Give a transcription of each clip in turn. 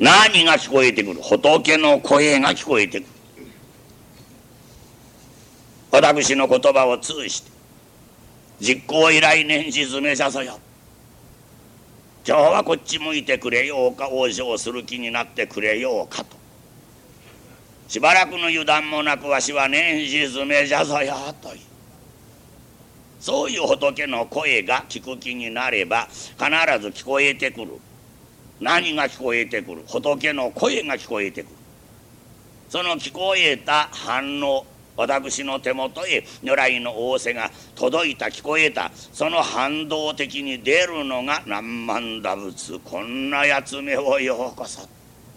何が聞こえてくる？仏の声が聞こえてくる。私の言葉を通じて実行以来念じ詰めさせよ。今日はこっち向いてくれようか、往生する気になってくれようかと、しばらくの油断もなくわしは念じ詰めじゃぞよという、そういう仏の声が聞く気になれば必ず聞こえてくる。何が聞こえてくる？仏の声が聞こえてくる。その聞こえた反応、私の手元へ如来の仰せが届いた、聞こえた、その反動的に出るのが何万打仏、こんなやつめをようこそ。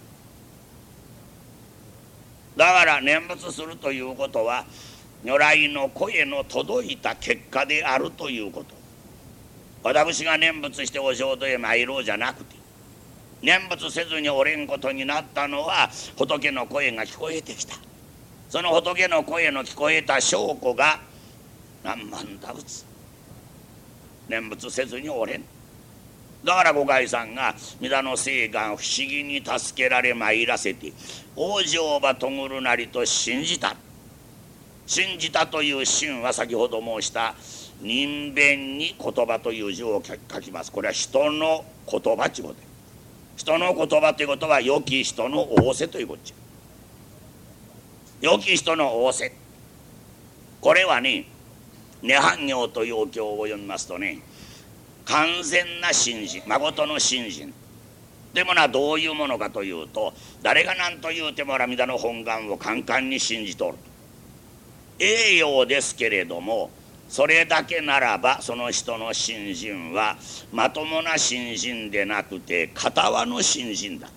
だから念仏するということは如来の声の届いた結果であるということ。私が念仏してお浄土へ参ろうじゃなくて、念仏せずにおれんことになったのは仏の声が聞こえてきた。その仏の声の聞こえた証拠が何万打仏、念仏せずにおれん。だから五海さんが弥陀の誓願不思議に助けられ参らせて往生ばとぐるなりと信じた。信じたという信は先ほど申した人弁に言葉という字を書きます。これは人の言葉ということで、人の言葉ということは良き人の仰せということじゃ。良き人の仰せ、これはね、涅槃行というお経を読みますとね、完全な信心、誠の信心でもな、どういうものかというと、誰が何と言うても阿弥陀の本願をカンカンに信じとる。栄養ですけれども、それだけならばその人の信心はまともな信心でなくて片輪の信心だ。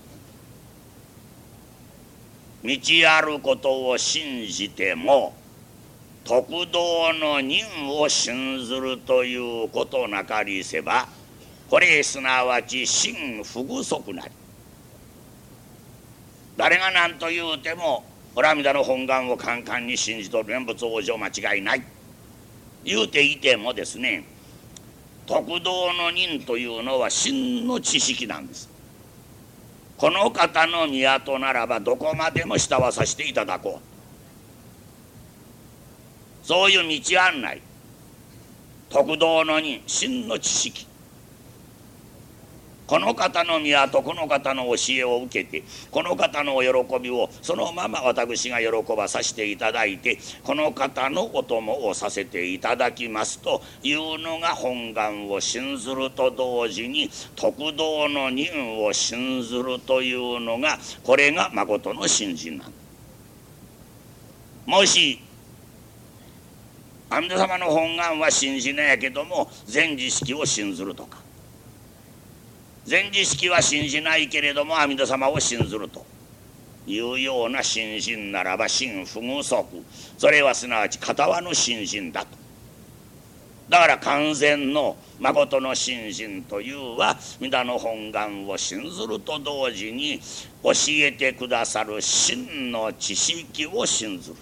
道あることを信じても得道の任を信ずるということなかりせば、これすなわち信不具足なり。誰が何と言うても阿弥陀の本願をカンカンに信じとる、念仏往生間違いない言うていてもですね、得道の任というのは真の知識なんです。この方の宮とならばどこまでも従わさせていただこう、そういう道案内、得道の任、真の知識、この方の宮とこの方の教えを受けて、この方の喜びをそのまま私が喜ばさせていただいて、この方のお供をさせていただきますというのが本願を信ずると同時に得道の任を信ずるというのが、これが誠の信心なんだ。もし阿弥陀様の本願は信じないけども全知識を信ずるとか、全知識は信じないけれども阿弥陀様を信ずるというような信心ならば信不具足、それはすなわち片輪の信心だと。だから完全の誠の信心というは弥陀の本願を信ずると同時に教えてくださる真の知識を信ずる。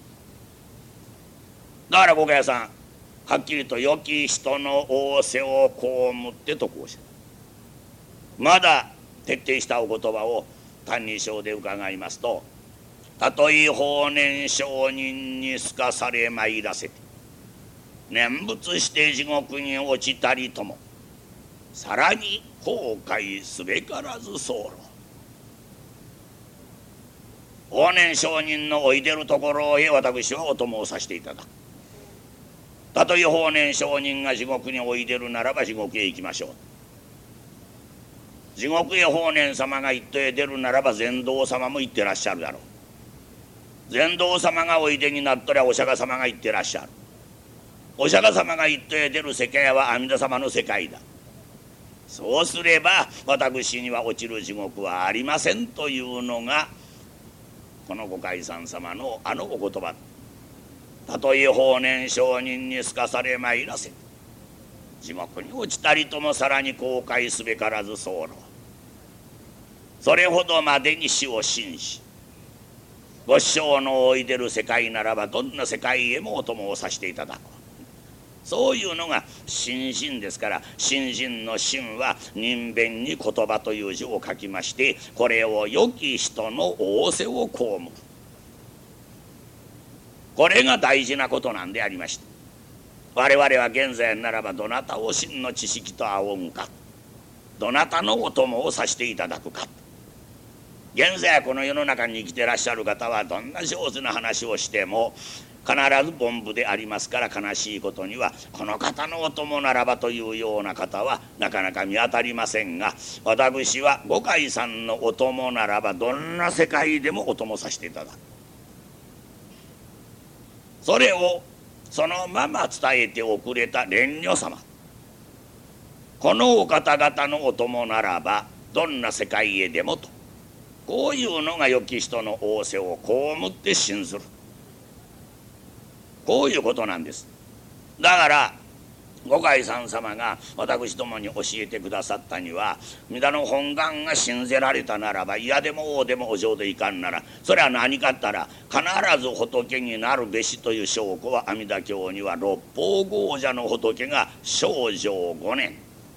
だから五家さんはっきりと良き人の仰せを被ってとこうした。まだ徹底したお言葉を「歎異抄」で伺いますと、たとえ法然上人にすかされ参らせて念仏して地獄に落ちたりとも、さらに後悔すべからず候。法然上人のおいでるところへ私はお供をさせていただく。たとえ法然上人が地獄においでるならば地獄へ行きましょう。地獄へ法然様が一途へ出るならば禅道様も行ってらっしゃるだろう。禅道様がおいでになったらお釈迦様が行ってらっしゃる。お釈迦様が一途へ出る世界は阿弥陀様の世界だ。そうすれば私には落ちる地獄はありませんというのがこのご海山様のあのお言葉。たとえ法然上人にすかされ参らせ地獄に落ちたりともさらに後悔すべからず候。それほどまでに死を信じ、ご師匠のおいでる世界ならばどんな世界へもお供をさせていただこそういうのが心身ですから、心身の心は人弁に言葉という字を書きまして、これを良き人の仰せを被る、これが大事なことなんでありまして、我々は現在ならばどなたを真の知識と仰ぐか、どなたのお供をさせていただくか。現在この世の中に生きてらっしゃる方はどんな上手な話をしても必ず凡夫でありますから、悲しいことにはこの方のお供ならばというような方はなかなか見当たりませんが、私は五海さんのお供ならばどんな世界でもお供させていただく。それをそのまま伝えておくれた蓮如様、このお方々のお供ならばどんな世界へでもと、こういうのが良き人の仰せを被って信ずる、こういうことなんです。だから五海さん様が私どもに教えてくださったには、御田の本願が信ぜられたならば、嫌でも王でもお嬢でいかんなら、それは何かったら必ず仏になるべしという証拠は、阿弥陀経には六方豪者の仏が正成5年、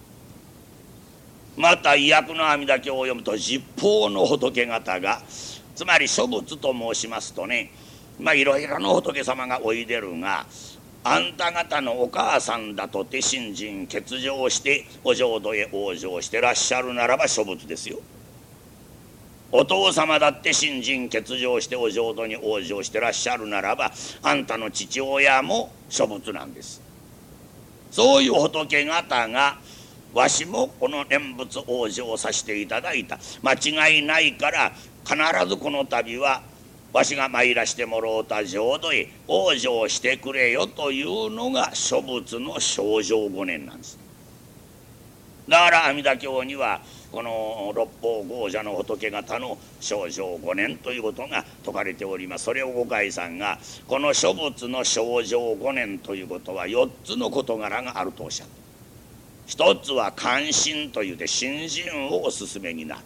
また医薬の阿弥陀経を読むと十方の仏方が、つまり諸仏と申しますとね、いろいろの仏様がおいでるが、あんた方のお母さんだとて信心欠場してお浄土へ往生してらっしゃるならば諸仏ですよ。お父様だって信心欠場してお浄土に往生してらっしゃるならば、あんたの父親も諸仏なんです。そういう仏方が、わしもこの念仏往生させていただいた、間違いないから必ずこの度はわしが参らしてもろうた浄土へ往生してくれよというのが諸仏の正成5年なんです。だから阿弥陀経にはこの六方豪者の仏方の正成5年ということが説かれております。それを五海さんがこの諸仏の正成5年ということは4つの事柄があるとおっしゃる。一つは関心というて信心をお勧めになる。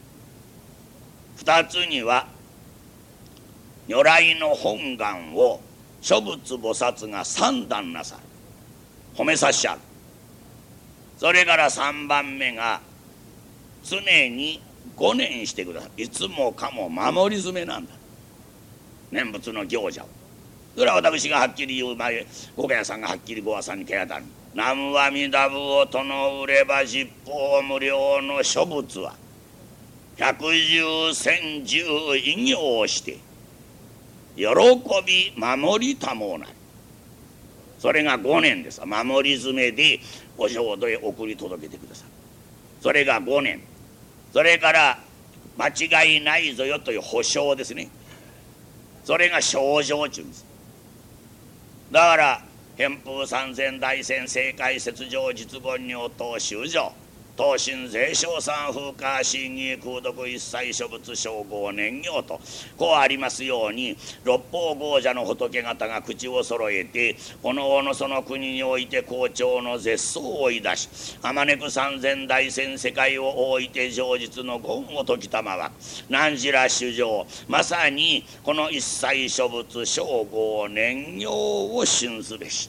二つには如来の本願を諸仏菩薩が三段なさる、褒めさしゃる。それから3番目が常に5年してください。いつもかも守り詰めなんだ、念仏の行者を。それは私がはっきり言う前、五家さんがはっきりご和さんに手当たる。南無阿弥陀仏を唱うれば十方無量の諸仏は百十千十異行をして喜び守りたもうない。それが5年です。守り詰めでお浄土へ送り届けてください。それが5年。それから間違いないぞよという保証ですね。それが正成中です。だから憲風三千大仙正解説上実言尿等修上東進税商三風化審議空読一切諸仏称号年行とこうありますように、六方豪者の仏方が口を揃えておのおのその国において好調の絶相を追い出し、あまねく三千大仙世界を置いて上実の言を説きたまわ何時ら主上、まさにこの一切諸仏称号年行を信ずべし、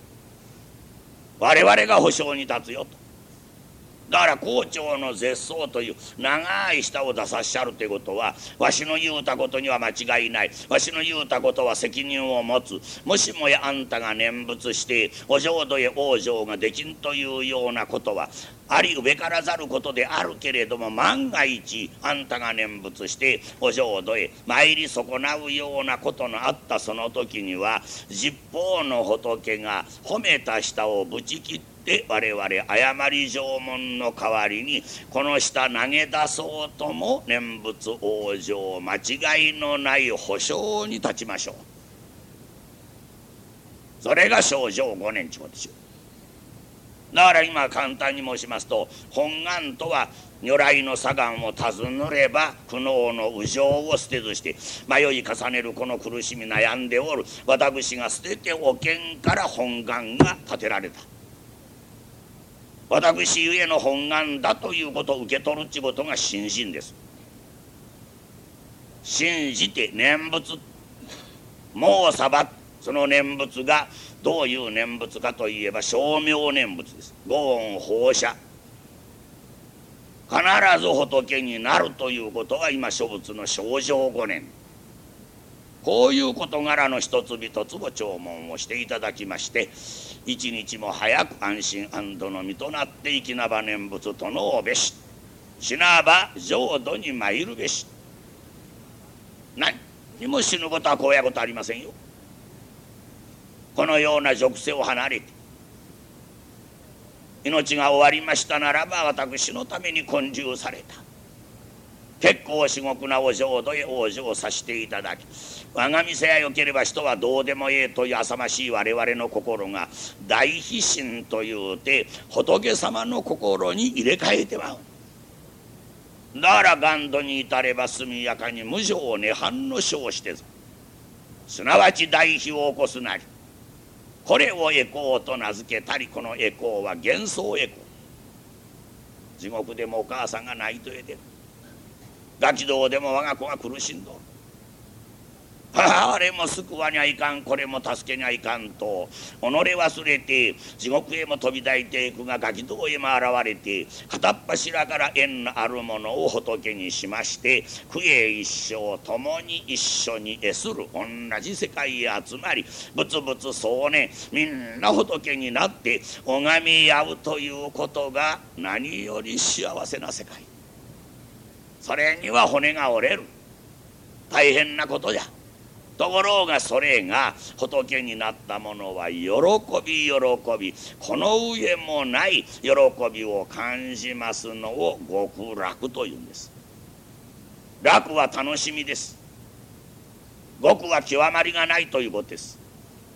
我々が保証に立つよと。だから校長の絶相という長い舌を出さっしゃるということは、わしの言うたことには間違いない、わしの言うたことは責任を持つ、もしもやあんたが念仏してお浄土へ往生ができんというようなことはありうべからざることであるけれども、万が一あんたが念仏してお浄土へ参り損なうようなことのあったその時には、十方の仏が褒めた舌をぶち切って我々誤り縄文の代わりにこの下投げ出そうとも念仏往生間違いのない保証に立ちましょう。それが正成5年ちゅうことでしょう。だから今簡単に申しますと、本願とは如来の左願を尋ねれば苦悩の右情を捨てずして迷い重ねるこの苦しみ悩んでおる私が捨てておけんから本願が立てられた。私ゆえの本願だということを受け取るっていうことが信心です。信じて念仏もうさば、その念仏がどういう念仏かといえば称名念仏です。五音放射、必ず仏になるということが今諸仏の正常5年、こういう事柄の一つ一つを弔問をしていただきまして、一日も早く安心安堵の身となって生きなば念仏とのうべし、死なば浄土に参るべし。何にも死ぬことはこうやことありませんよ。このような俗世を離れて命が終わりましたならば、私のために建立された結構至極なお浄土へ往生させていただき、我が店やよければ人はどうでもええという浅ましい我々の心が大悲心というて仏様の心に入れ替えてまう。だから願度に至れば速やかに無常涅槃の生してぞ、すなわち大悲を起こすなり、これを回向と名付けたり、この回向は幻想回向。地獄でもお母さんが泣いとえてる、ガキ道でも我が子が苦しんどる、あれも救わにはいかん、これも助けにはいかんと己忘れて地獄へも飛び抱いていくが、ガキ道へも現れて片っ柱から縁のあるものを仏にしまして、苦へ一生共に一緒に会する同じ世界へ集まり、ぶつぶつそうね、みんな仏になって拝み合うということが何より幸せな世界。それには骨が折れる、大変なことじゃ。ところがそれが仏になったものは喜び喜び、この上もない喜びを感じますのを極楽というんです。楽は楽しみです。極は極まりがないということです。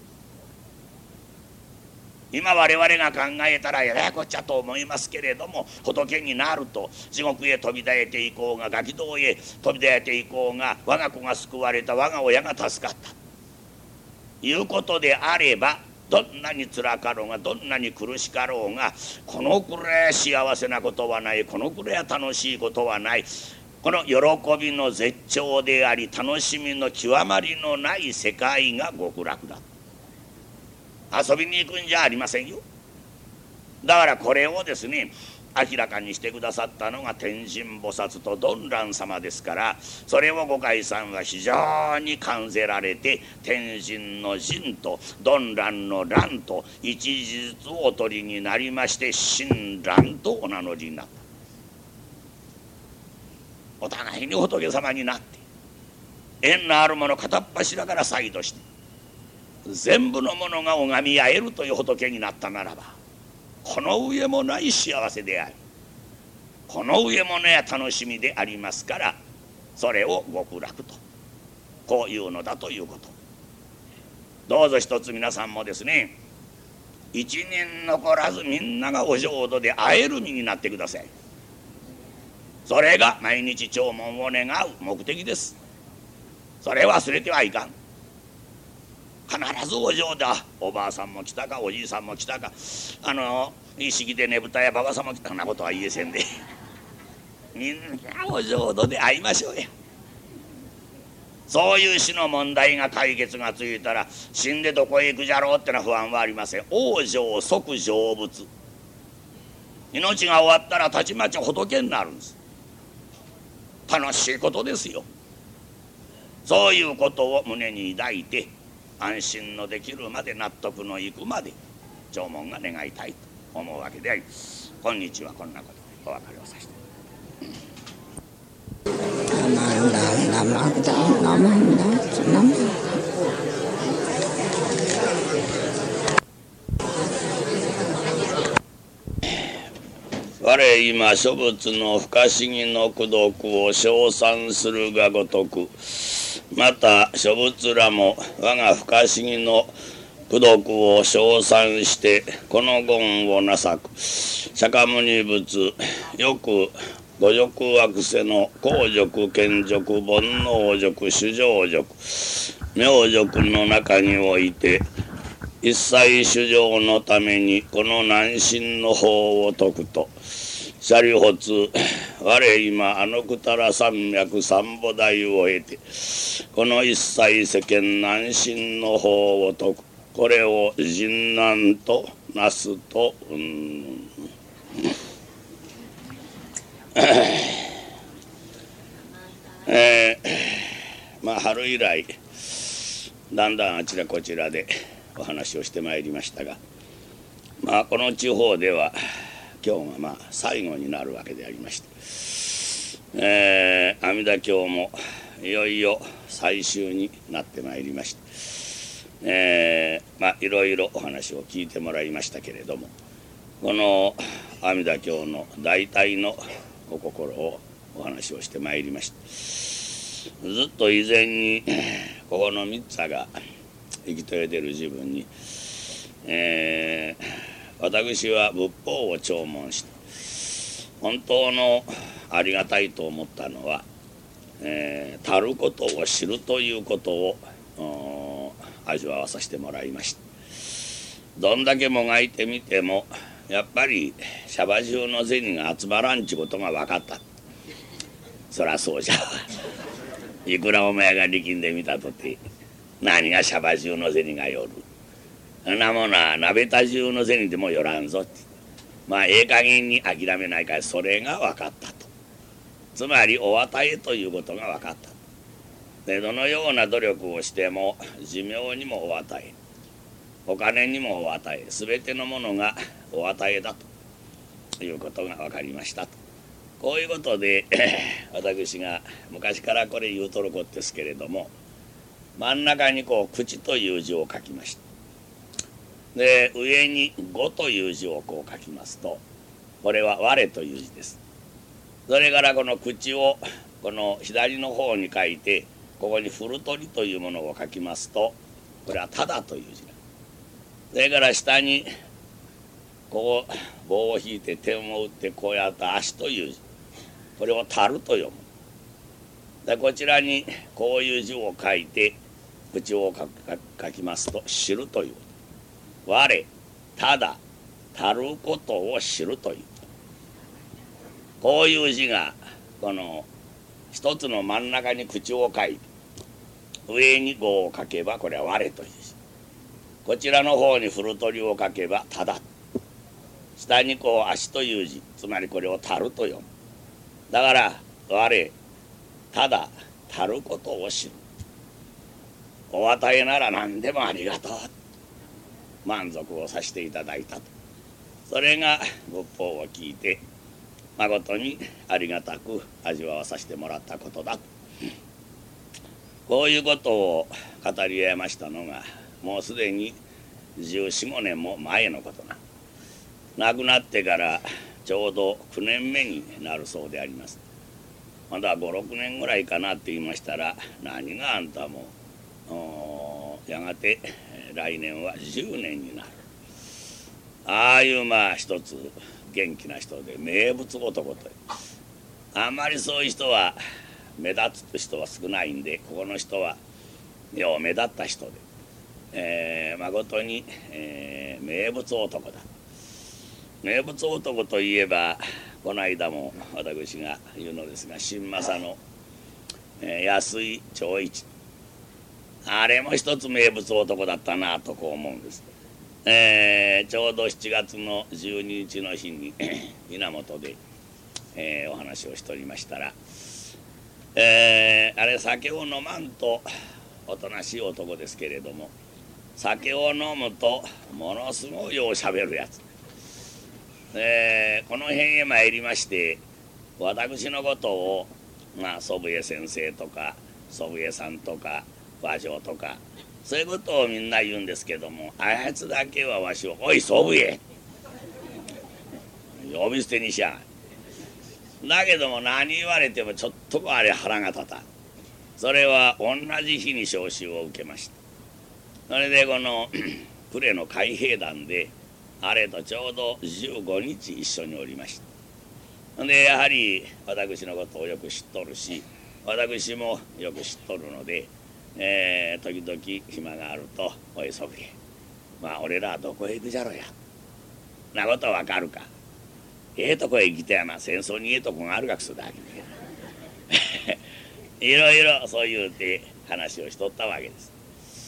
今我々が考えたらややこっちゃと思いますけれども、仏になると地獄へ飛び出ていこうが、ガキ道へ飛び出ていこうが、我が子が救われた、我が親が助かったいうことであれば、どんなにつらかろうが、どんなに苦しかろうが、このくらい幸せなことはない、このくらい楽しいことはない。この喜びの絶頂であり、楽しみの極まりのない世界が極楽だ。遊びに行くんじゃありませんよ。だからこれをですね、明らかにしてくださったのが天神菩薩と鈍鸞様ですから、それを御開さんは非常に感ぜられて、天神の神と鈍鸞の鸞と一字ずつお取りになりまして、親鸞とお名乗りになった。お互いに仏様になって縁のあるもの片っ柱から再度して全部のものが拝み合えるという仏になったならば、この上もない幸せであり、この上もない楽しみでありますから、それを極楽とこういうのだということ。どうぞ一つ皆さんもですね、一年残らずみんながお浄土で会える身になってください。それが毎日弔問を願う目的です。それ忘れてはいかん。必ずお浄土、おばあさんも来たか、おじいさんも来たか、一式でねぶたやばばさんも来た、そんなことは言えせんでみんなお浄土で会いましょうや。そういう死の問題が解決がついたら、死んでどこへ行くじゃろうってのは不安はありません。往生即成仏、命が終わったらたちまち仏になるんです。楽しいことですよ。そういうことを胸に抱いて、安心のできるまで、納得のいくまで弔問が願いたいと思うわけであります。今日はこんなことでお別れをさせて。我今諸仏の不可思議の功徳を称賛するがごとく、また諸仏らも我が不可思議の功徳を称賛してこの言をなさく、釈迦牟尼仏よく五辱惑世の公辱賢辱煩悩辱主情辱妙辱の中において、一切主情のためにこの難心の法を説くと、シャリホツ我今あのくたら山脈三菩提を経て、この一切世間難心の法を説く。 これを人難となすとまあ春以来だんだんあちらこちらでお話をしてまいりましたが、まあこの地方では今日がまあ最後になるわけでありまして、阿弥陀経もいよいよ最終になってまいりまして、まあいろいろお話を聞いてもらいましたけれども、この阿弥陀経の大体のお心をお話をしてまいりました。ずっと以前にここの三つが生きとれてる自分に、私は仏法を聴聞して本当のありがたいと思ったのは、たることを知るということを味わわさせてもらいました。どんだけもがいてみてもやっぱりシャバ中の銭が集まらんちことが分かった。そらそうじゃいくらお前が力んでみたとて何がシャバ中の銭がよる。そんなものは鍋た中の銭でもよらんぞって、まあええ加減に諦めないからそれが分かったと。つまりお与えということが分かった。でどのような努力をしても寿命にもお与え、お金にもお与え、全てのものがお与えだということが分かりましたと。こういうことで私が昔からこれ言うとることですけれども、真ん中にこう口という字を書きました。で上に語という字をこう書きますと、これは我という字です。それからこの口をこの左の方に書いて、ここにふるとりというものを書きますと、これはただという字だ。それから下にこう棒を引いて点を打ってこうやった足という字、これをたると読む。でこちらにこういう字を書いて口を書きますと知るという。我ただたることを知るという。こういう字がこの一つの真ん中に口を書いて上に語を書けばこれは我という字、こちらの方にふるとりを書けばただ、下にこう足という字、つまりこれをたると読む。だから我ただたることを知る。お与えなら何でもありがとう、満足をさせていただいたと。それが仏法を聞いてまことにありがたく味わわさせてもらったことだと。こういうことを語り合いましたのがもうすでに14、15年も前のことな。亡くなってからちょうど9年目になるそうであります。まだ5、6年ぐらいかなって言いましたら、何があんたもやがて来年は10年になる。ああいうまあ一つ元気な人で名物男という、あんまりそういう人は目立つ人は少ないんで、ここの人はよう目立った人で、まことに、名物男だ。名物男といえばこの間も私が言うのですが、新政の、安井長一、あれも一つ名物男だったなとこう思うんです。ちょうど7月の12日の日に源で、お話をしておりましたら、あれ酒を飲まんとおとなしい男ですけれども、酒を飲むとものすごいようしゃべるやつ。この辺へ参りまして、私のことをまあ祖父江先生とか祖父江さんとか和尚とかそういうことをみんな言うんですけども、あやつだけはわしを「おい祖父江」呼び捨てにしやがる。だけども何言われてもちょっとあれ腹が立たん。それは同じ日に召集を受けました。それでこの呉の海兵団であれとちょうど15日一緒におりました。でやはり私のことをよく知っとるし、私もよく知っとるので、時々暇があると「おい祖父江、まあ俺らはどこへ行くじゃろや。なことわかるか。ええとこへ行きたやな、戦争にええとこがあるかくすだけでいろいろそう言うて話をしとったわけです。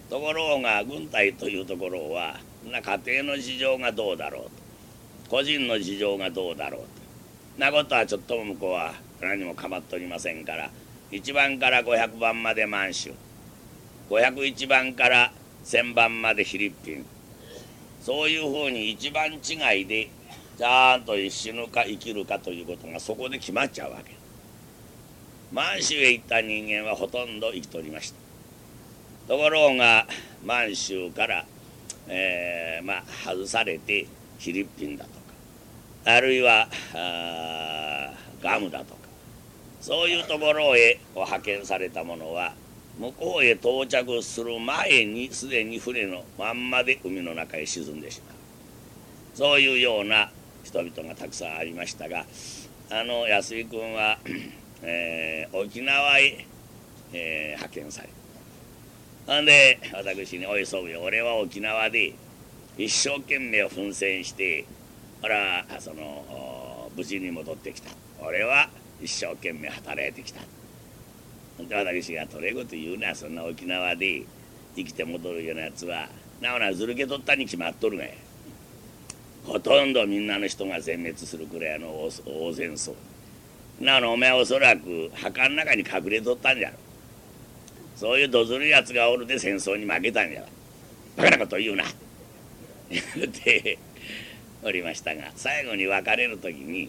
ところが軍隊というところは家庭の事情がどうだろうと、個人の事情がどうだろうとなことはちょっとも向こうは何も構っておりませんから、1番から500番まで満州、501番から1000番までフィリピン、そういうふうに一番違いでちゃんと死ぬか生きるかということがそこで決まっちゃうわけ。満州へ行った人間はほとんど生きておりました。ところが満州から、外されてフィリピンだとか、あるいはガムだとか、そういうところへ派遣された者は向こうへ到着する前にすでに船のまんまで海の中へ沈んでしまう、そういうような人々がたくさんありましたが、安井君は、沖縄へ、派遣され、ほんで私に「おいそうよ、俺は沖縄で一生懸命奮戦してほら無事に戻ってきた、俺は一生懸命働いてきた」。で私が「とれこと言うな、そんな沖縄で生きて戻るようなやつはなおなずるけ取ったに決まっとるがや、ほとんどみんなの人が全滅するくらいの大戦争なの、お前はおそらく墓の中に隠れとったんじゃろ。そういうどずるいやつがおるで戦争に負けたんじゃろ。バカなこと言うな」言っておりましたが、最後に別れる時に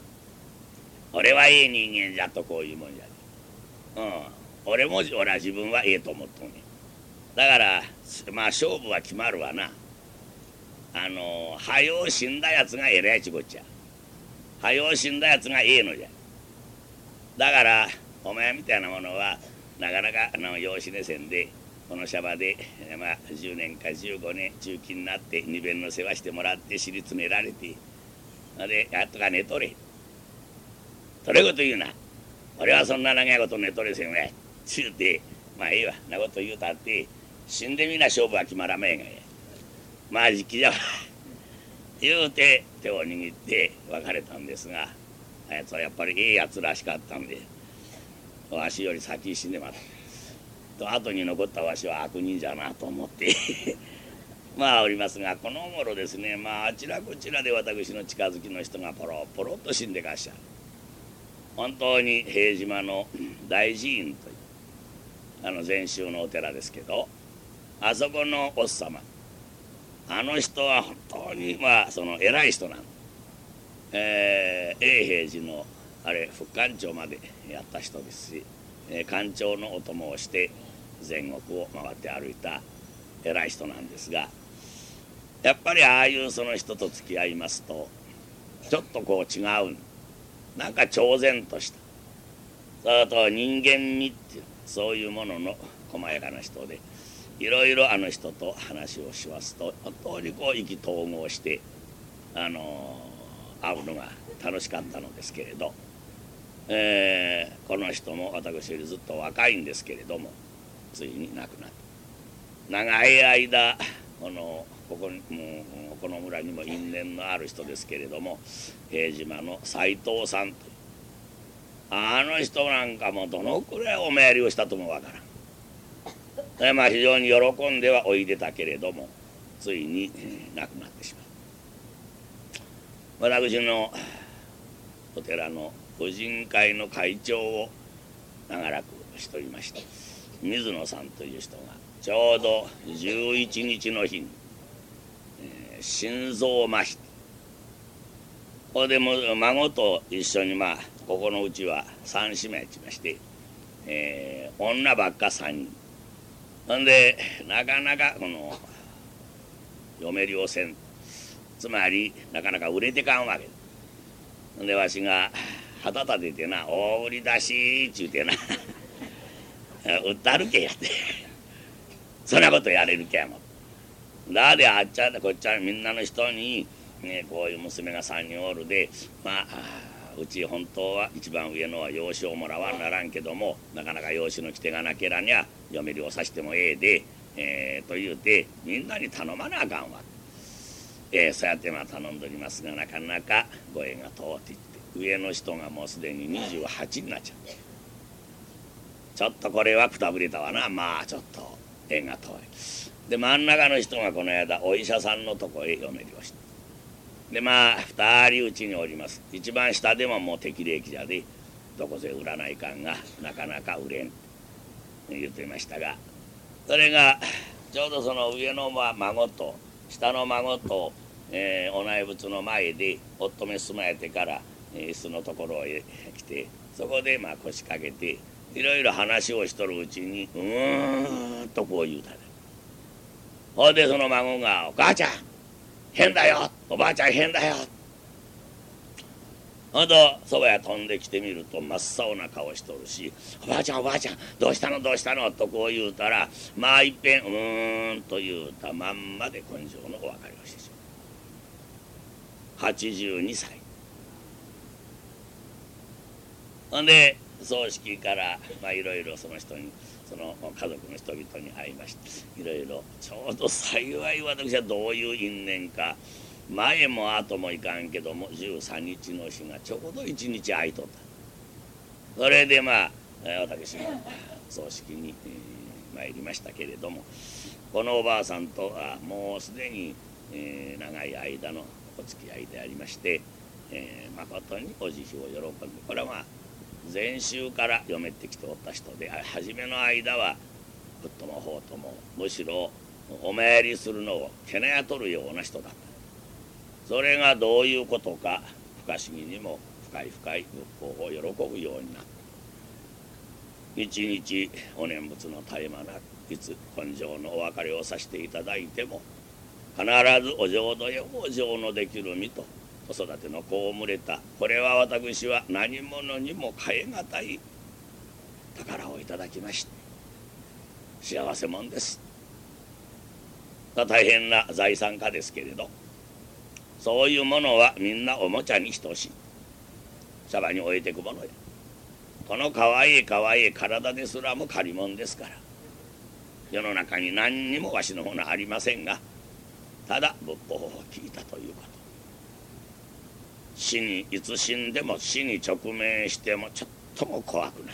「俺はええ人間じゃ」とこういうもんじゃ、俺は自分はええと思っとんねん。だから勝負は決まるわな。はよう死んだやつがえらいちこっちゃ、はよう死んだやつがええのじゃ。だからお前みたいなものはなかなか養子ねせんで、このシャバで、10年か15年中期になって二弁の世話してもらって尻詰められて、でやっとか寝とれ。それこと言うな、俺はそんな長いこと寝とれせんわちゅうて、いいわなこと言うたって死んでみな勝負は決まらめんがや、じきじゃわ言うて手を握って別れたんですが、あやつはやっぱりええやつらしかったんで、わしより先死んでまたと後に残ったわしは悪人じゃなと思っておりますが、この頃ですね、あちらこちらで私の近づきの人がポロポロっと死んでかっしゃる。本当に平島の大寺院という禅宗のお寺ですけど、あそこのおっさま、あの人は本当に偉い人なん、永平寺の副館長までやった人ですし、館長のお供をして全国を回って歩いた偉い人なんですが、やっぱりああいうその人と付き合いますとちょっとこう違う、なんか超然とした、それと人間味っていうそういうものの細やかな人で、いろいろあの人と話をしますと本当にこう意気投合して会うのが楽しかったのですけれど、この人も私よりずっと若いんですけれどもついに亡くなった。長い間この村にも因縁のある人ですけれども、平島の斎藤さんという、あの人なんかもどのくらいお参りをしたともわからん。非常に喜んではおいでたけれどもついに亡くなってしまう。私のお寺の婦人会の会長を長らくしておりました水野さんという人がちょうど11日の日に、心臓麻痺、これでも孫と一緒にここのうちは3姉妹ちまして、女ばっか3人ほんでなかなかこの嫁りをせん、つまりなかなか売れてかんわけほんでわしが旗立ててな「大売り出し」っちゅうてな売ったるけやってそんなことやれるけやもん。だであっちゃこっちゃみんなの人に、こういう娘が3人おるでうち本当は一番上のは養子をもらわんならんけども、なかなか養子の来手がなけらにゃ嫁りをさしてもええで、と言うてみんなに頼まなあかんわ。そうやって頼んでおりますがなかなかご縁が通っていって、上の人がもうすでに28になっちゃう。ちょっとこれはくたぶれたわな。ちょっと縁が遠い。 で真ん中の人がこの間お医者さんのとこへ嫁りをして、でまあ2人うちにおります。一番下でももう適齢期じゃでどこせ占い館がなかなか売れん言ってましたが、それがちょうどその上の孫と下の孫と、お内仏の前で夫め住まえてから椅子のところへ来て、そこで腰掛けていろいろ話をしとるうちにとこう言うたね。ほいでその孫が「お母ちゃん変だよ、おばあちゃん変だよ」。ほんとそばへ飛んできてみると真っ青な顔しとるし「おばあちゃんおばあちゃんどうしたのどうしたの」とこう言うたらいっぺんと言うたまんまで今生のお別れをしてしまう。82歳。ほんで葬式からいろいろその人にその家族の人々に会いまして、いろいろちょうど幸い私はどういう因縁か前も後もいかんけども13日の日がちょうど1日空いとった。それで私も葬式に、参りましたけれども、このおばあさんとはもうすでに、長い間のお付き合いでありまして、まことにお慈悲を喜んで、これは前週から嫁ってきておった人で、初めの間はふっともほうともむしろお参りするのをけなやとるような人だった。それがどういうことか不可思議にも深い深い仏法を喜ぶようになった。一日お念仏の絶え間なくいつ今生のお別れをさせていただいても必ずお浄土へお浄のできる身と子育ての子を群れた、これは私は何者にも代え難い宝をいただきまして幸せもんです。大変な財産家ですけれど、そういうものはみんなおもちゃに等しい。シャバに置いてくものや。このかわいいかわいい体ですらも借り物ですから、世の中に何にもわしのものありませんが、ただ仏法を聞いたということ。死にいつ死んでも死に直面してもちょっとも怖くない。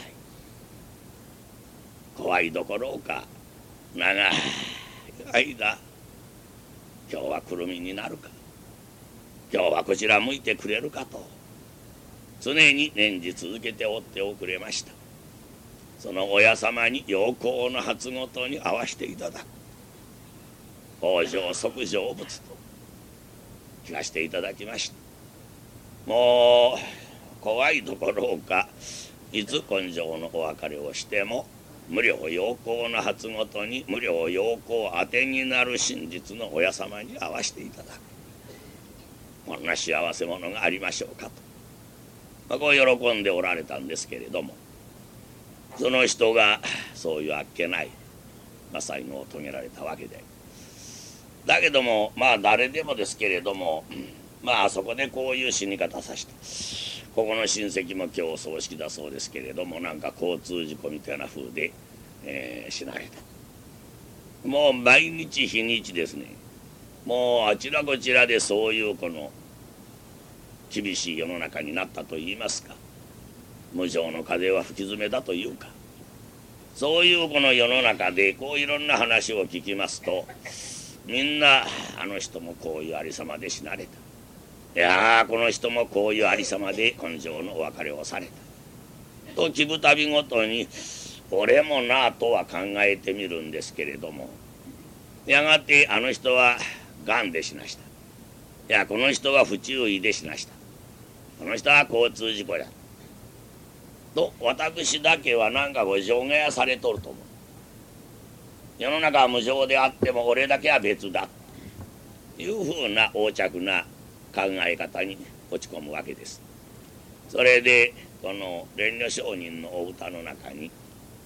怖いどころか長い間今日はくるみになるか、今日はこちら向いてくれるかと常に念じ続けておっておくれました。その親様に陽光の初ごとに会わしていただく往生即成仏と聞かせていただきました。もう怖いどころかいつ今生のお別れをしても無量陽光の初ごとに無量陽光当てになる真実の親様に会わしていただく、こんな幸せ者がありましょうかと、こう喜んでおられたんですけれども、その人がそういうあっけない才能を遂げられたわけで、だけども誰でもですけれども、あそこでこういう死に方さして、ここの親戚も今日葬式だそうですけれども、なんか交通事故みたいな風で、死なれた。もう毎日日にちですね。もうあちらこちらでそういうこの厳しい世の中になったといいますか、無常の風は吹き詰めだというか、そういうこの世の中でこういろんな話を聞きますと、みんなあの人もこういうありさまで死なれた、いやこの人もこういうありさまで今生のお別れをされたと聞くたびごとに、俺もなとは考えてみるんですけれども、やがてあの人はがんで死なした、いやこの人は不注意で死なした、この人は交通事故だと私だけはなんかご上下されとると思う。世の中は無常であっても俺だけは別だというふうな横着な考え方に落ち込むわけです。それでこの蓮如上人のお歌の中に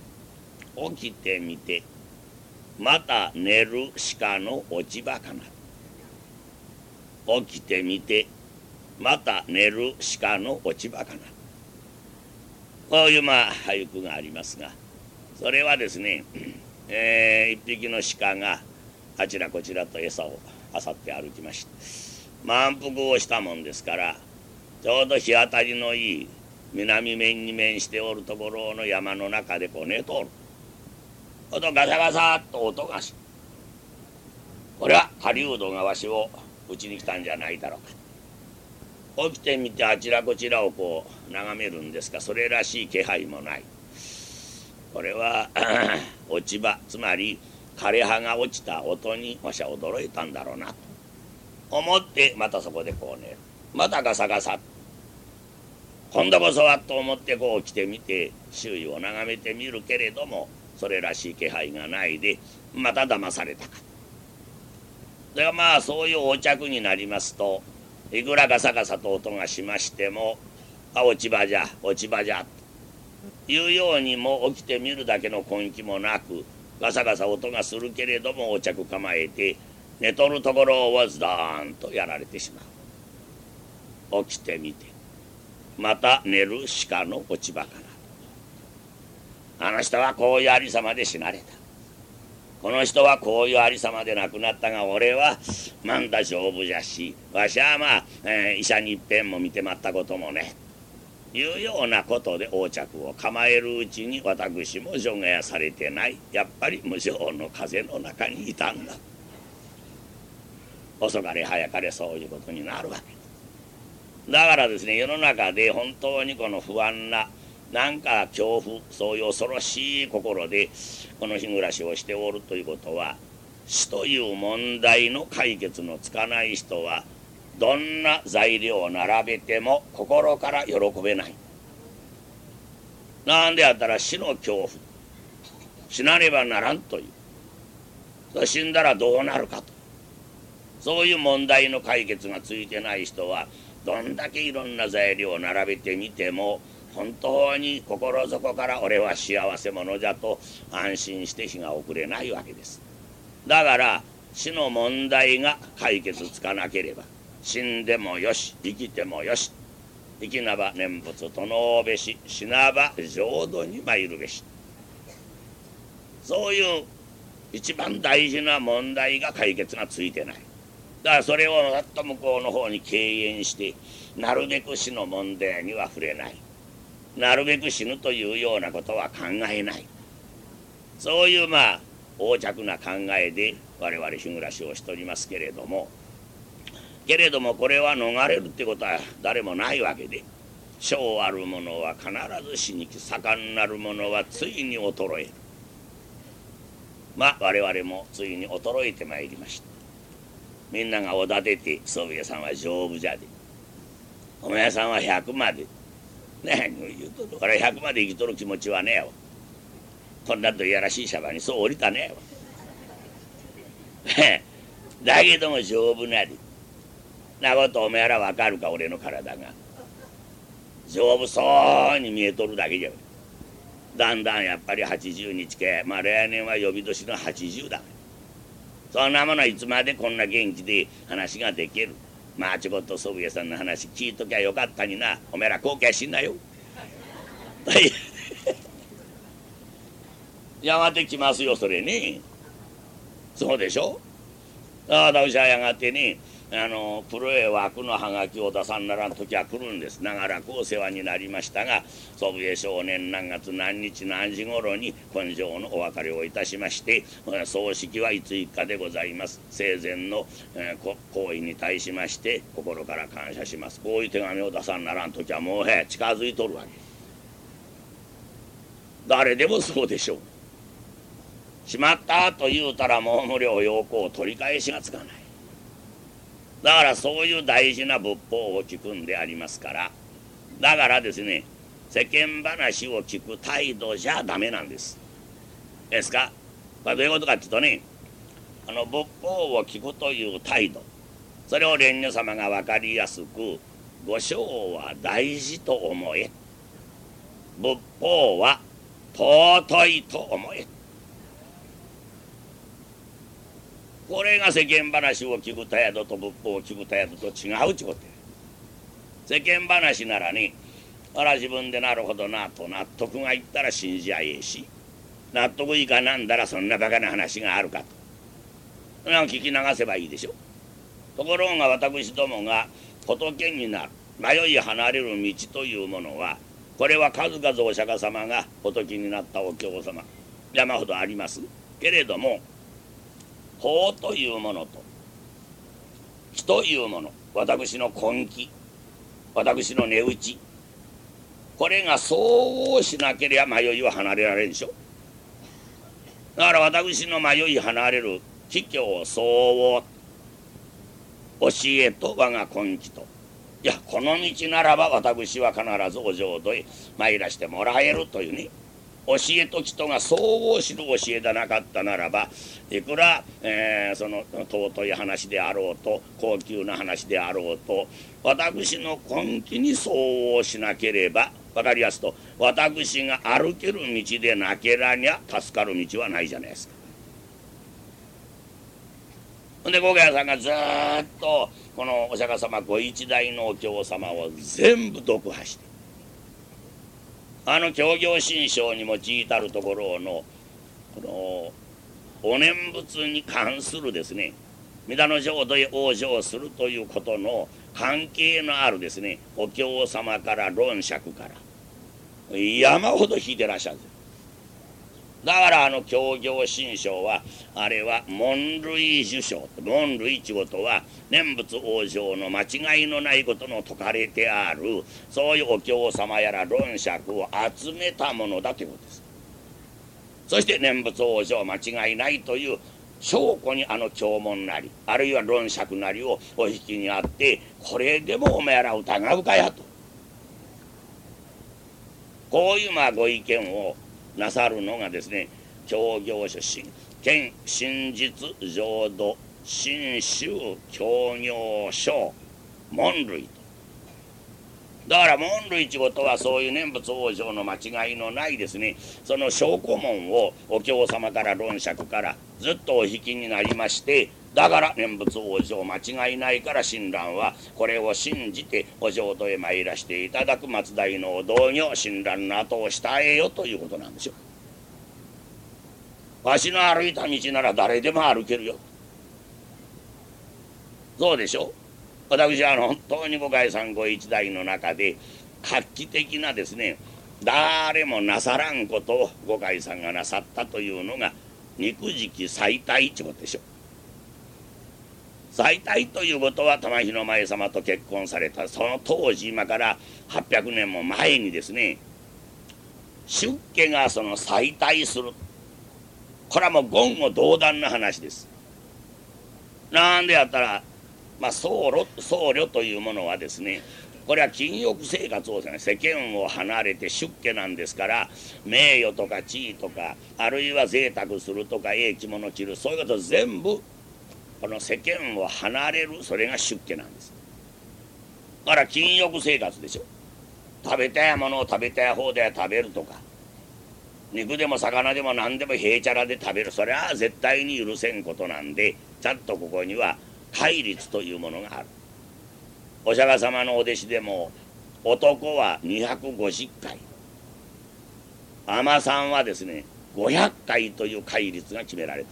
「起きてみてまた寝る鹿の落ち葉かな」、起きてみてまた寝る鹿の落ち葉かな、こういう俳句がありますが、それはですね、一匹の鹿があちらこちらと餌をあさって歩きまして、満腹をしたもんですから、ちょうど日当たりのいい南面に面しておるところの山の中でこう寝とる。ほんとガサガサっと音がし、 これは狩人がわしをうちに来たんじゃないだろうか。起きてみてあちらこちらをこう眺めるんですが、それらしい気配もない。これは落ち葉、つまり枯葉が落ちた音にわしは驚いたんだろうなと思って、またそこでこう寝る。またガサガサ、今度こそはと思ってこう来てみて周囲を眺めてみるけれども、それらしい気配がないで、また騙されたか。ではまあそういう横着になりますと、いくらガサガサと音がしましても、落ち葉じゃ落ち葉じゃというようにも起きてみるだけの根気もなく、ガサガサ音がするけれども横着構えて寝とるところをズドーンとやられてしまう。起きてみてまた寝る鹿の落ち葉かな。あの人はこういうありさまで死なれた。この人はこういうありさまで亡くなったが、俺はまんだ丈夫じゃし、わしはまあ、医者にいっぺんも見てまったこともね、いうようなことで横着を構えるうちに、私も除外されてない。やっぱり無常の風の中にいたんだ。遅かれ早かれそういうことになるわけだからですね、世の中で本当にこの不安な、なんか恐怖、そういう恐ろしい心でこの日暮らしをしておるということは、死という問題の解決のつかない人はどんな材料を並べても心から喜べない。なんでやったら死の恐怖、死なねばならんという、死んだらどうなるかと、そういう問題の解決がついてない人は、どんだけいろんな材料を並べてみても本当に心底から俺は幸せ者じゃと安心して日が遅れないわけです。だから死の問題が解決つかなければ、死んでもよし生きてもよし、生きなば念仏唱うべし、死なば浄土に参るべし、そういう一番大事な問題が解決がついてない。だからそれをざっと向こうの方に敬遠して、なるべく死の問題には触れない、なるべく死ぬというようなことは考えない、そういうまあ横着な考えで我々日暮らしをしておりますけれども、これは逃れるってことは誰もないわけで、生ある者は必ず死にき、盛んなる者はついに衰える。まあ我々もついに衰えてまいりました。みんながおだてて、宗家さんは丈夫じゃで、お前さんは100までねえ言うとるから、100まで生きとる気持ちはねえわ。こんなといやらしいシャバにそう降りたねえわ。だけども丈夫なりなことお前らわかるか。俺の体が丈夫そうに見えとるだけじゃ。だんだんやっぱり80日け、まあ来年は呼び年の80だ。そんなものはいつまでこんな元気で話ができる。まあちょこっと祖父江さんの話聞いときゃよかったにな。おめえら後悔しんなよ。やがて来ますよそれね。そうでしょ。私はやがてね、黒へ枠のはがきを出さんならん時は来るんです。長らくお世話になりましたが、祖父江少年何月何日何時頃に今生のお別れをいたしまして、葬式はいついかでございます。生前の、行為に対しまして心から感謝します。こういう手紙を出さんならん時はもう近づいとるわけ。誰でもそうでしょう。しまったと言うたらもう無料要項取り返しがつかない。だからそういう大事な仏法を聞くんでありますから、だからですね、世間話を聞く態度じゃダメなんです。ですか。これどういうことかっていうとね、仏法を聞くという態度、それを蓮如様が分かりやすく、御正は大事と思え、仏法は尊いと思え、これが世間話を聞く態度と仏法を聞く態度と違うちことや。世間話ならね、あら自分でなるほどなと納得がいったら信じやええし、納得いかなんだらそんなバカな話があるかと聞き流せばいいでしょ。ところが私どもが仏になる、迷い離れる道というものは、これは数々お釈迦様が仏になったお経様山ほどありますけれども、 法というものと気というもの、私の根気、私の値打ち、これが相応しなければ迷いは離れられんでしょ。だから私の迷い離れる帰郷相応、教えと我が根気と、いやこの道ならば私は必ずお浄土へ参らしてもらえるというね、教えと人が相応しる教えでなかったならば、いくら、その尊い話であろうと高級な話であろうと、私の根気に相応しなければ、分かりやすと私が歩ける道でなけらにゃ助かる道はないじゃないですか。ほんで五家さんがずっとこのお釈迦様ご一代のお経様を全部読破して、教行心証に用いたるところのこのお念仏に関するですね、弥陀の浄土へ往生するということの関係のあるですね、お経様から論釈から山ほど引いてらっしゃるんです。だから教行心証はあれは門類受賞、門類ってことは念仏往生の間違いのないことの説かれてある、そういうお経様やら論釈を集めたものだということです。そして念仏往生間違いないという証拠に経文なりあるいは論釈なりをお引きにあって、これでもお前ら疑うかやと、こういうご意見をなさるのがですね、教行書兼真実浄土真宗教行書門類と。だから門類ってことはそういう念仏往生の間違いのないですね、その証拠門をお経様から論釈からずっとお引きになりまして、だから念仏往生間違いないから親鸞はこれを信じてお浄土へ参らしていただく松代のお道行親鸞の後をしたえよということなんでしょう。わしの歩いた道なら誰でも歩けるよ。そうでしょ。私は本当に五戒さんご一代の中で画期的なですね、誰もなさらんことを五戒さんがなさったというのが肉食最大ってことでしょ。最大ということは玉日の前様と結婚されたその当時、今から800年も前にですね、出家がその再退する、これはもう言語道断な話です。なんでやったら僧侶というものはですね、これは禁欲生活をですね、世間を離れて出家なんですから、名誉とか地位とかあるいは贅沢するとか着物着る、そういうこと全部この世間を離れる、それが出家なんです。だから禁欲生活でしょ。食べたいものを食べたい方で食べるとか、肉でも魚でも何でもへいちゃらで食べる、それは絶対に許せんことなんで、ちゃんとここには戒律というものがある。お釈迦様のお弟子でも男は250回、尼さんはですね500回という戒律が決められた。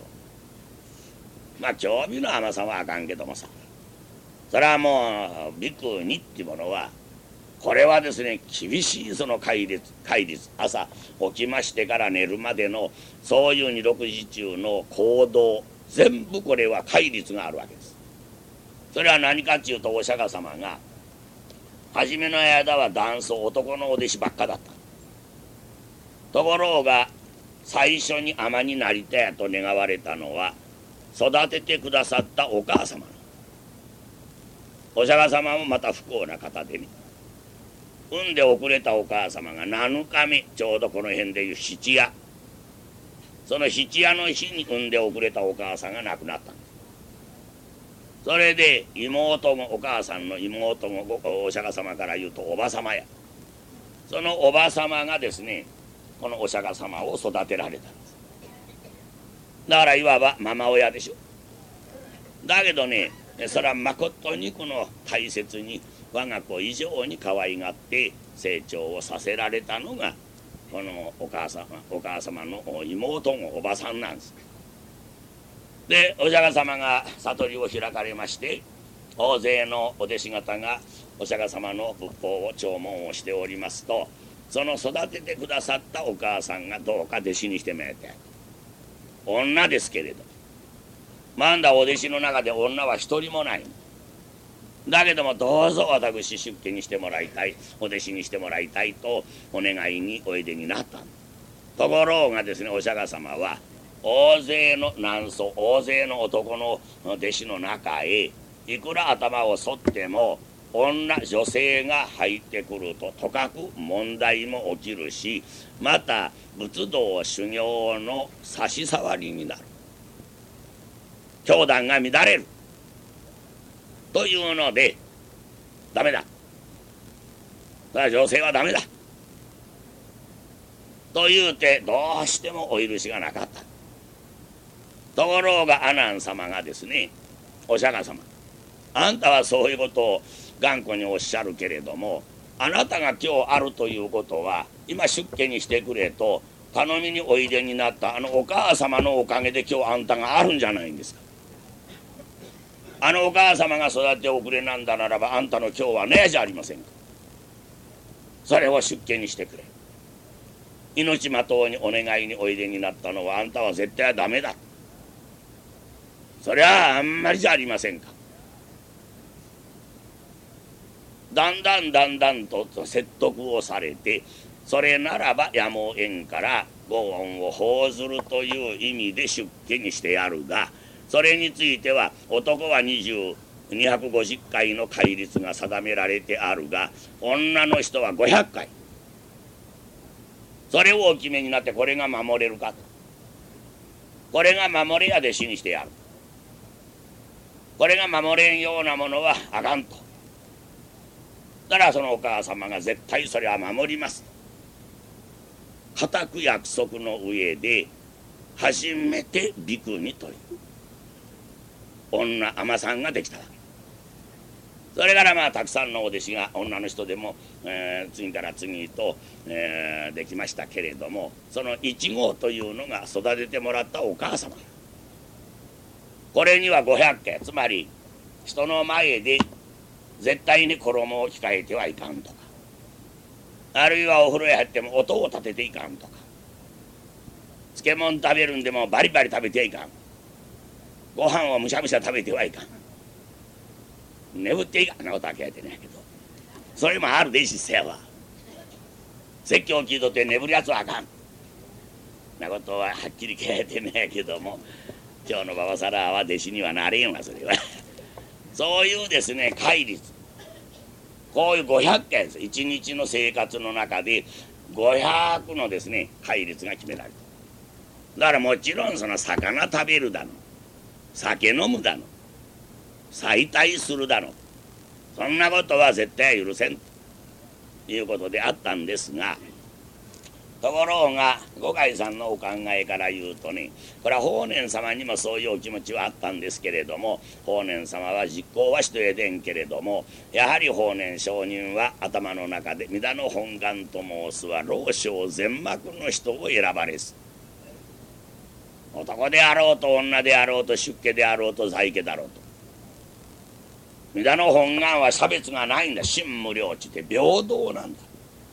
興味の尼さんはあかんけどもさ、それはもうビクニっていうものはこれはですね厳しいその戒律、朝起きましてから寝るまでのそういう二六時中の行動、全部これは戒律があるわけです。それは何かっていうと、お釈迦様が初めの間は男装男のお弟子ばっかだった。ところが最初に尼になりたいと願われたのは育ててくださったお母様。お釈迦様もまた不幸な方でね、産んで遅れたお母様が7日目、ちょうどこの辺でいう七夜、その七夜の日に産んで遅れたお母さんが亡くなったんです。それで妹も、お母さんの妹もお釈迦様から言うとおば様や、そのおば様がですねこのお釈迦様を育てられたんです。だからいわばママ親でしょ。だけどね、それはまことにこの大切に我が子以上に可愛がって成長をさせられたのがこのお母様の妹のおばさんなんです。でお釈迦様が悟りを開かれまして、大勢のお弟子方がお釈迦様の仏法を聴聞をしておりますと、その育ててくださったお母さんがどうか弟子にしてもらいたい。女ですけれどまんだお弟子の中で女は一人もない。だけどもどうぞ私出家にしてもらいたい、お弟子にしてもらいたいとお願いにおいでになった。ところがですね、お釈迦様は大勢の男僧、大勢の男の弟子の中へいくら頭を剃っても女性が入ってくるととかく問題も起きるし、また仏道修行の差し障りになる、教団が乱れるというのでダメだ、それは女性はダメだと言うてどうしてもお許しがなかった。ところが阿南様がですね、お釈迦様、あんたはそういうことを頑固におっしゃるけれども、あなたが今日あるということは今出家にしてくれと頼みにおいでになったあのお母様のおかげで今日あんたがあるんじゃないんですか。あのお母様が育て遅れなんだならばあんたの今日はねえじゃありませんか。それを出家にしてくれ。命まとうにお願いにおいでになったのはあんたは絶対ダメだ。そりゃあんまりじゃありませんか。だんだんと説得をされて、それならばやむをえんからご恩を報ずるという意味で出家にしてやるが、それについては男は250回の戒律が定められてあるが、女の人は500回。それをお決めになって、これが守れるかと。これが守れや弟子にしてやる。これが守れんようなものはあかんと。だからそのお母様が絶対それは守りますと固く約束の上で初めてビクにという女尼さんができたわけ。それからまあたくさんのお弟子が女の人でも、次から次と、できましたけれども、その一号というのが育ててもらったお母様、これには500件、つまり人の前で絶対に衣を控えてはいかんとか、あるいはお風呂へ入っても音を立てていかんとか、漬物食べるんでもバリバリ食べてはいかん、ご飯をむしゃむしゃ食べてはいかん、眠っていかんなことは聞いてないけど、それもあるでしせやわ。説教聞いとって眠るやつはあかんなことははっきり聞いてないけども、今日のババサラは弟子にはなれんわ、それはそういうですね戒律、こういう500件です。一日の生活の中で500のですね戒律が決められて、だからもちろんその魚食べるだの、酒飲むだの、妻帯するだの、そんなことは絶対許せんということであったんですが、ところが五海さんのお考えから言うとね、これは法然様にもそういうお気持ちはあったんですけれども、法然様は実行はしとえでんけれども、やはり法然上人は頭の中で「皆の本願と申すは老少全幕の人を選ばれず」、男であろうと女であろうと出家であろうと在家だろうと、皆の本願は差別がないんだ、真無両知で平等なんだ。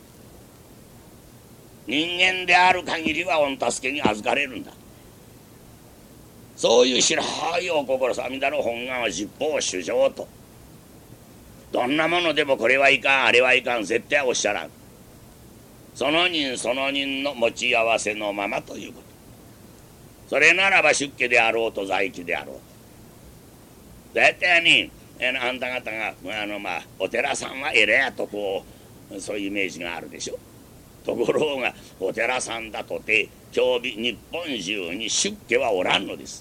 人間である限りは御助けに預かれるんだ。そういう白いお心さ、阿弥陀の本願は十方主情と、どんなものでもこれはいかんあれはいかん絶対おっしゃらん。その人その人の持ち合わせのままということ。それならば出家であろうと在家であろうと、大体にあんた方がお寺さんは偉やとこうそういうイメージがあるでしょ。ところがお寺さんだとて今日日本中に出家はおらんのです。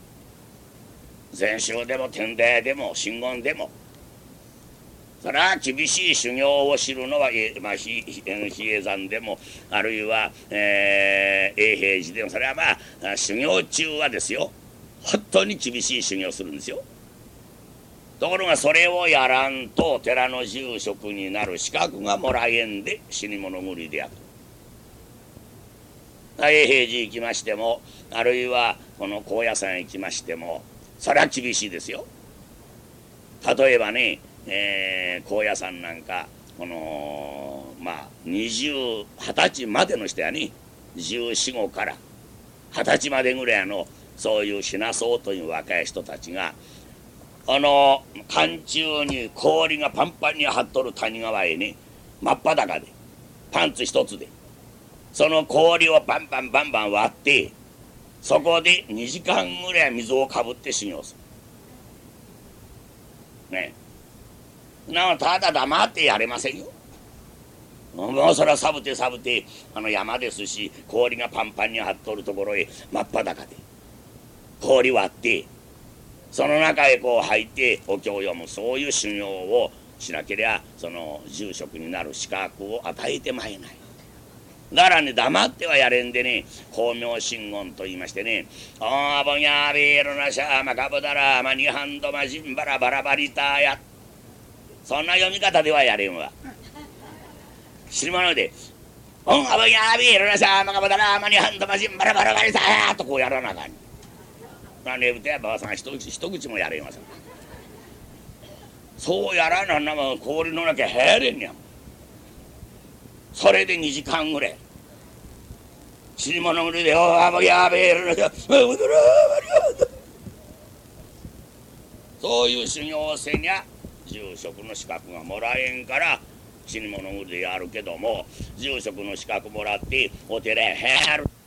禅宗でも天台でも真言でも、それは厳しい修行を知るのは比叡山でもあるいは、永平寺でも、それは修行中はですよ、本当に厳しい修行するんですよ。ところがそれをやらんと寺の住職になる資格がもらえんで死に物狂いである。永平寺行きましても、あるいはこの高野山行きましても、それは厳しいですよ。例えばね、高野山なんかこの20歳までの人やね、14、15から20歳までぐらいのそういう品そうという若い人たちが寒中に氷がパンパンに張っとる谷川へね真っ裸でパンツ一つでその氷をバンバンバンバン割ってそこで2時間ぐらい水をかぶって修行する。ねえ。ただ黙ってやれませんよ。もうそれは寒て寒て山ですし氷がパンパンに張っとるところへ真っ裸で氷割ってその中へこう入ってお経を読むそういう修行をしなければその住職になる資格を与えてまいない。だからね黙ってはやれんでね法名真言と言いましてね「おーぼんやべーるなしゃまかぶだらまにはんどまじんばらばらばりたや」そんな読み方ではやれんわ。知り物で「おんあぼんやべーるなしゃまかぶだらまにはんどまじんばらばらばりたや」とこうやらなあかん。ねぶてやばあさん一口もやれません。そうやらなんなもん氷の中入れんねや。それで2時間ぐらい死に物狂いで「おあもうやべえるなしゃそういう修行をせにゃ住職の資格がもらえんから死に物狂いでやるけども住職の資格もらってお寺へ入る。